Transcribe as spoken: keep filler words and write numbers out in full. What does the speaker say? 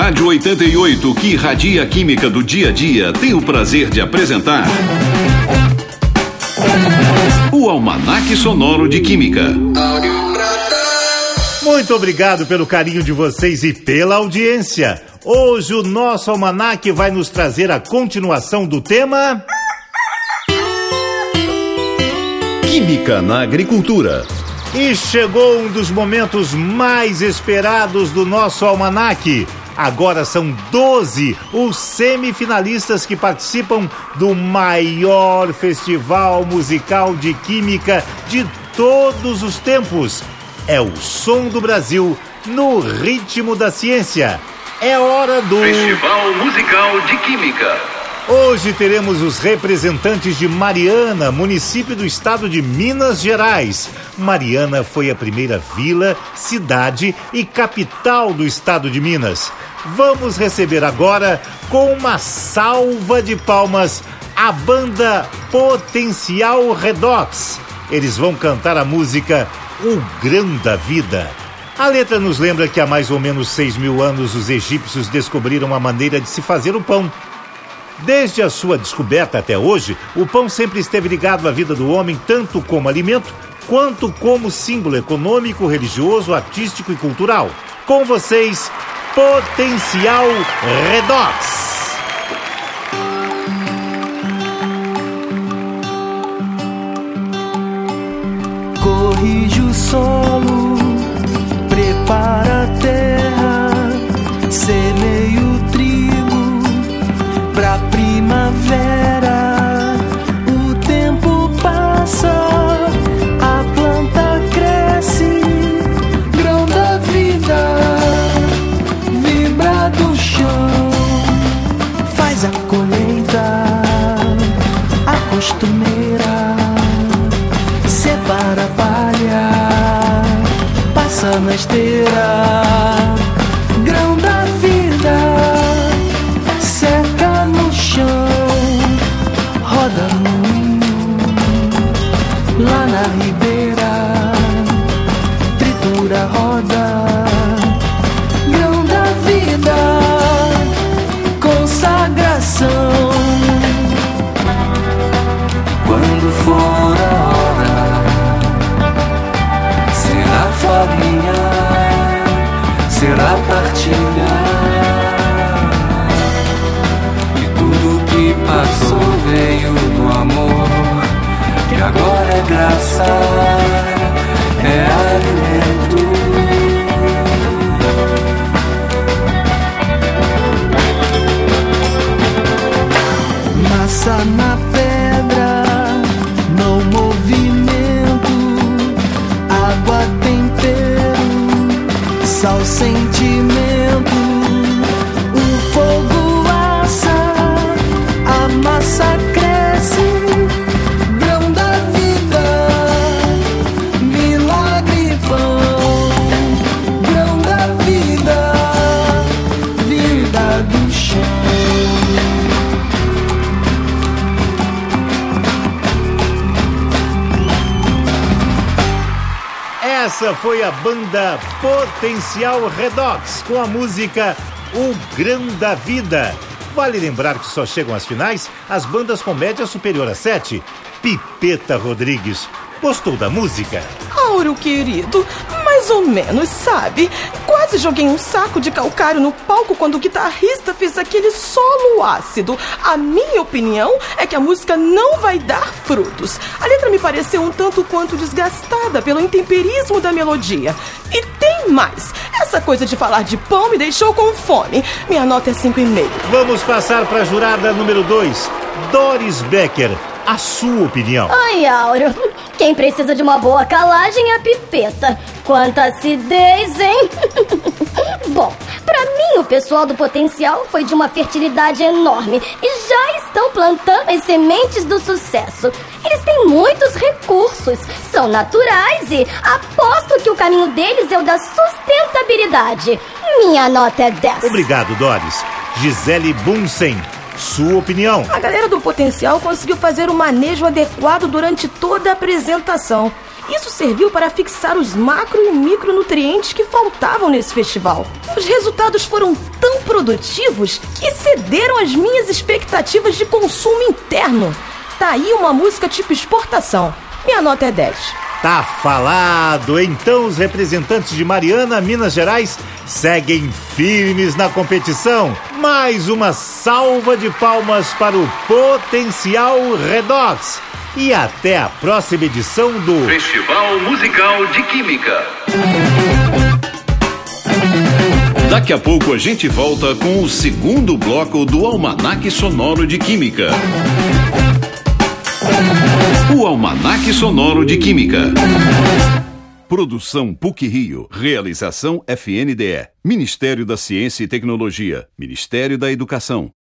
Rádio oitenta e oito, que irradia a química do dia a dia, tem o prazer de apresentar o Almanaque Sonoro de Química. Muito obrigado pelo carinho de vocês e pela audiência. Hoje o nosso almanaque vai nos trazer a continuação do tema Química na Agricultura. E chegou um dos momentos mais esperados do nosso almanaque. Agora são doze os semifinalistas que participam do maior festival musical de química de todos os tempos. É o Som do Brasil no ritmo da ciência. É hora do Festival Musical de Química. Hoje teremos os representantes de Mariana, município do estado de Minas Gerais. Mariana foi a primeira vila, cidade e capital do estado de Minas. Vamos receber agora, com uma salva de palmas, a banda Potencial Redox. Eles vão cantar a música O Grão da Vida. A letra nos lembra que há mais ou menos seis mil anos os egípcios descobriram a maneira de se fazer o pão. Desde a sua descoberta até hoje, o pão sempre esteve ligado à vida do homem, tanto como alimento, quanto como símbolo econômico, religioso, artístico e cultural. Com vocês, Potencial Redox. Corrige o solo, prepara a terra, semeia o trigo pra primavera. O tempo passa, a planta cresce, grão da vida vibra do chão, faz a colheita, a costumeira separa a palha, passa na esteira. Grão da vida seca no chão, roda no moinho, lá na ribeira, tritura, roda. Grão da vida, consagração. Quando for a hora, será farinha, será partilha. E tudo que passou veio do amor, que agora é graça, é alimento. Massa na pedra, não movimento, água, tempero, sal, sentimento. O fogo assa, a massa cresce. Grão da vida, milagre pão. Grão da vida, vida do chão. Essa foi a banda Potencial Redox com a música O Grão da Vida. Vale lembrar que só chegam às finais as bandas com média superior a sete. Pipeta Rodrigues, gostou da música? Auro, querido, mais ou menos, sabe? Quase joguei um saco de calcário no palco quando o guitarrista fez aquele solo ácido. A minha opinião é que a música não vai dar frutos. A letra me pareceu um tanto quanto desgastada pelo intemperismo da melodia. E tem mais. Essa coisa de falar de pão me deixou com fome. Minha nota é cinco e meio. Vamos passar para a jurada número dois, Doris Becker. A sua opinião? Ai, Auro, quem precisa de uma boa calagem é a Pipeta. Quanta acidez, hein? Bom, pra mim o pessoal do Potencial foi de uma fertilidade enorme e já estão plantando as sementes do sucesso. Eles têm muitos recursos, são naturais e aposto que o caminho deles é o da sustentabilidade. Minha nota é dez. Obrigado, Doris. Gisele Bunsen, sua opinião? A galera do Potencial conseguiu fazer o manejo adequado durante toda a apresentação. Isso serviu para fixar os macro e micronutrientes que faltavam nesse festival. Os resultados foram tão produtivos que excederam as minhas expectativas de consumo interno. Tá aí uma música tipo exportação. Minha nota é dez. Tá falado! Então os representantes de Mariana, Minas Gerais, seguem firmes na competição. Mais uma salva de palmas para o Potencial Redox. E até a próxima edição do Festival Musical de Química. Daqui a pouco a gente volta com o segundo bloco do Almanaque Sonoro de Química. O Almanaque Sonoro de Química. Produção P U C Rio. Realização F N D E. Ministério da Ciência e Tecnologia. Ministério da Educação.